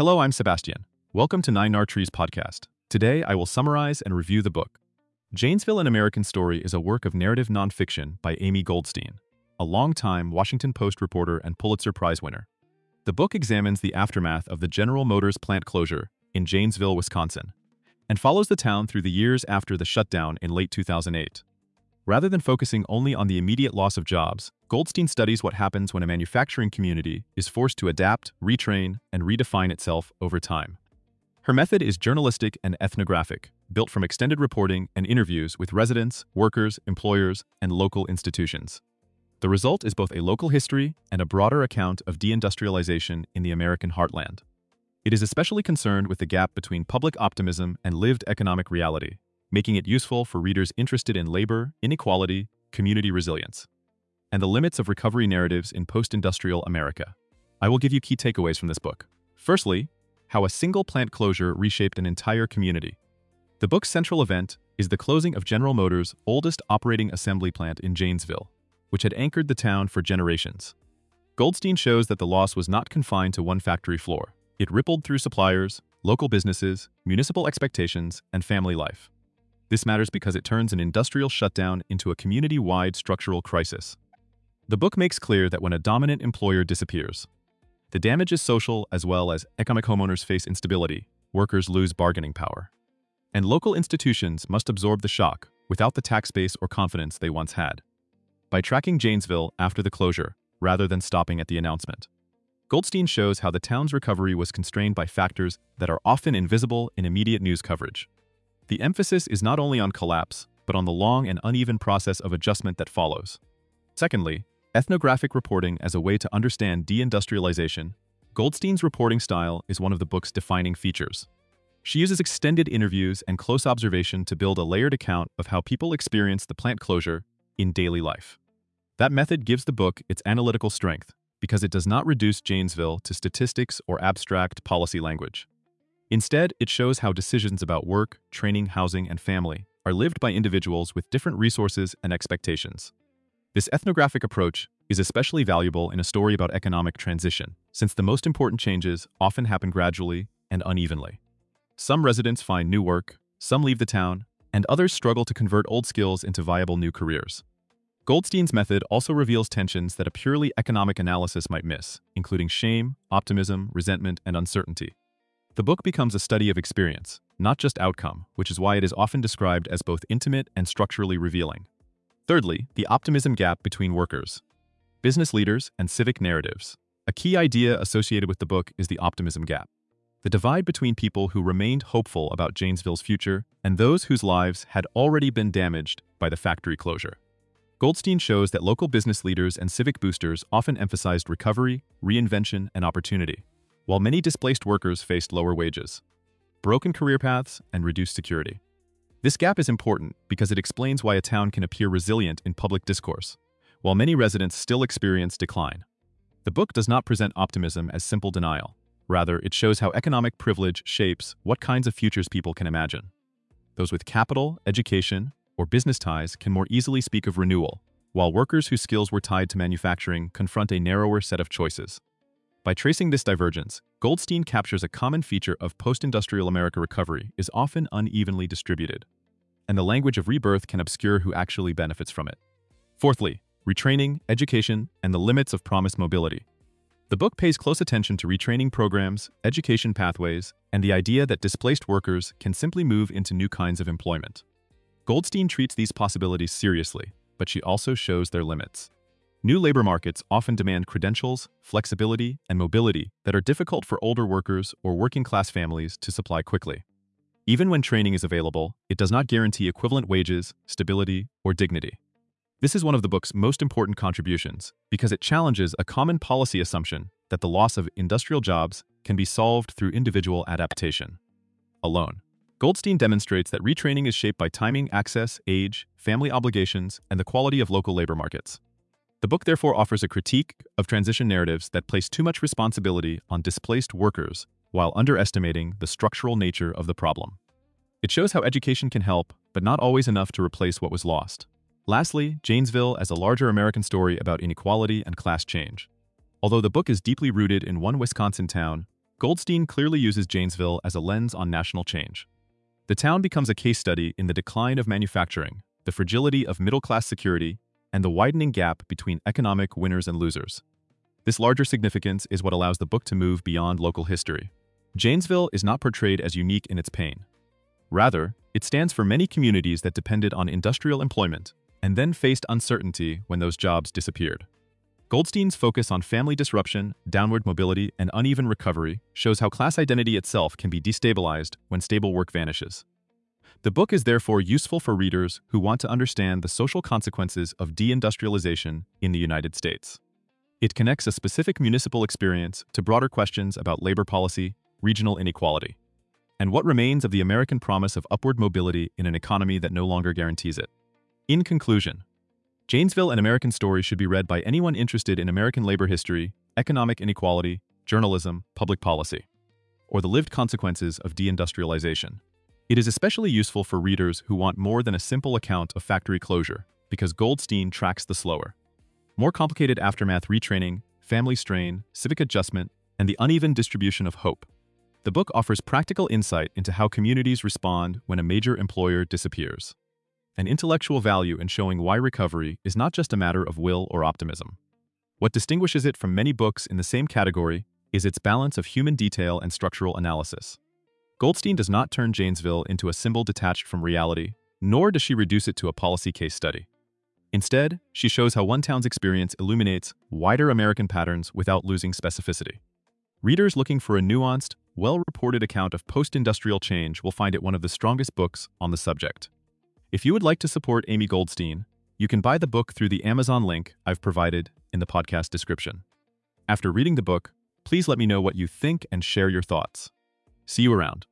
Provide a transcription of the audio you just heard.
Hello, I'm Sebastian. Welcome to Nine Nar Trees podcast. Today, I will summarize and review the book. Janesville, An American Story is a work of narrative nonfiction by Amy Goldstein, a longtime Washington Post reporter and Pulitzer Prize winner. The book examines the aftermath of the General Motors plant closure in Janesville, Wisconsin, and follows the town through the years after the shutdown in late 2008. Rather than focusing only on the immediate loss of jobs, Goldstein studies what happens when a manufacturing community is forced to adapt, retrain, and redefine itself over time. Her method is journalistic and ethnographic, built from extended reporting and interviews with residents, workers, employers, and local institutions. The result is both a local history and a broader account of deindustrialization in the American heartland. It is especially concerned with the gap between public optimism and lived economic reality, making it useful for readers interested in labor, inequality, community resilience, and the limits of recovery narratives in post-industrial America. I will give you key takeaways from this book. Firstly, how a single plant closure reshaped an entire community. The book's central event is the closing of General Motors' oldest operating assembly plant in Janesville, which had anchored the town for generations. Goldstein shows that the loss was not confined to one factory floor. It rippled through suppliers, local businesses, municipal expectations, and family life. This matters because it turns an industrial shutdown into a community-wide structural crisis. The book makes clear that when a dominant employer disappears, the damage is social as well as economic. Homeowners face instability, workers lose bargaining power, and local institutions must absorb the shock without the tax base or confidence they once had. By tracking Janesville after the closure, rather than stopping at the announcement, Goldstein shows how the town's recovery was constrained by factors that are often invisible in immediate news coverage. The emphasis is not only on collapse, but on the long and uneven process of adjustment that follows. Secondly, ethnographic reporting as a way to understand deindustrialization. Goldstein's reporting style is one of the book's defining features. She uses extended interviews and close observation to build a layered account of how people experience the plant closure in daily life. That method gives the book its analytical strength because it does not reduce Janesville to statistics or abstract policy language. Instead, it shows how decisions about work, training, housing, and family are lived by individuals with different resources and expectations. This ethnographic approach is especially valuable in a story about economic transition, since the most important changes often happen gradually and unevenly. Some residents find new work, some leave the town, and others struggle to convert old skills into viable new careers. Goldstein's method also reveals tensions that a purely economic analysis might miss, including shame, optimism, resentment, and uncertainty. The book becomes a study of experience, not just outcome, which is why it is often described as both intimate and structurally revealing. Thirdly, the optimism gap between workers, business leaders, and civic narratives. A key idea associated with the book is the optimism gap, the divide between people who remained hopeful about Janesville's future and those whose lives had already been damaged by the factory closure. Goldstein shows that local business leaders and civic boosters often emphasized recovery, reinvention, and opportunity, while many displaced workers faced lower wages, broken career paths, and reduced security. This gap is important because it explains why a town can appear resilient in public discourse, while many residents still experience decline. The book does not present optimism as simple denial. Rather, it shows how economic privilege shapes what kinds of futures people can imagine. Those with capital, education, or business ties can more easily speak of renewal, while workers whose skills were tied to manufacturing confront a narrower set of choices. By tracing this divergence, Goldstein captures a common feature of post-industrial America. Recovery is often unevenly distributed, and the language of rebirth can obscure who actually benefits from it. Fourthly, retraining, education, and the limits of promised mobility. The book pays close attention to retraining programs, education pathways, and the idea that displaced workers can simply move into new kinds of employment. Goldstein treats these possibilities seriously, but she also shows their limits. New labor markets often demand credentials, flexibility, and mobility that are difficult for older workers or working-class families to supply quickly. Even when training is available, it does not guarantee equivalent wages, stability, or dignity. This is one of the book's most important contributions because it challenges a common policy assumption that the loss of industrial jobs can be solved through individual adaptation alone. Goldstein demonstrates that retraining is shaped by timing, access, age, family obligations, and the quality of local labor markets. The book therefore offers a critique of transition narratives that place too much responsibility on displaced workers while underestimating the structural nature of the problem. It shows how education can help, but not always enough to replace what was lost. Lastly, Janesville as a larger American story about inequality and class change. Although the book is deeply rooted in one Wisconsin town, Goldstein clearly uses Janesville as a lens on national change. The town becomes a case study in the decline of manufacturing, the fragility of middle-class security, and the widening gap between economic winners and losers. This larger significance is what allows the book to move beyond local history. Janesville is not portrayed as unique in its pain. Rather, it stands for many communities that depended on industrial employment and then faced uncertainty when those jobs disappeared. Goldstein's focus on family disruption, downward mobility, and uneven recovery shows how class identity itself can be destabilized when stable work vanishes. The book is therefore useful for readers who want to understand the social consequences of deindustrialization in the United States. It connects a specific municipal experience to broader questions about labor policy, regional inequality, and what remains of the American promise of upward mobility in an economy that no longer guarantees it. In conclusion, Janesville: An American Story should be read by anyone interested in American labor history, economic inequality, journalism, public policy, or the lived consequences of deindustrialization. It is especially useful for readers who want more than a simple account of factory closure, because Goldstein tracks the slower, more complicated aftermath: retraining, family strain, civic adjustment, and the uneven distribution of hope. The book offers practical insight into how communities respond when a major employer disappears, an intellectual value in showing why recovery is not just a matter of will or optimism. What distinguishes it from many books in the same category is its balance of human detail and structural analysis. Goldstein does not turn Janesville into a symbol detached from reality, nor does she reduce it to a policy case study. Instead, she shows how one town's experience illuminates wider American patterns without losing specificity. Readers looking for a nuanced, well-reported account of post-industrial change will find it one of the strongest books on the subject. If you would like to support Amy Goldstein, you can buy the book through the Amazon link I've provided in the podcast description. After reading the book, please let me know what you think and share your thoughts. See you around.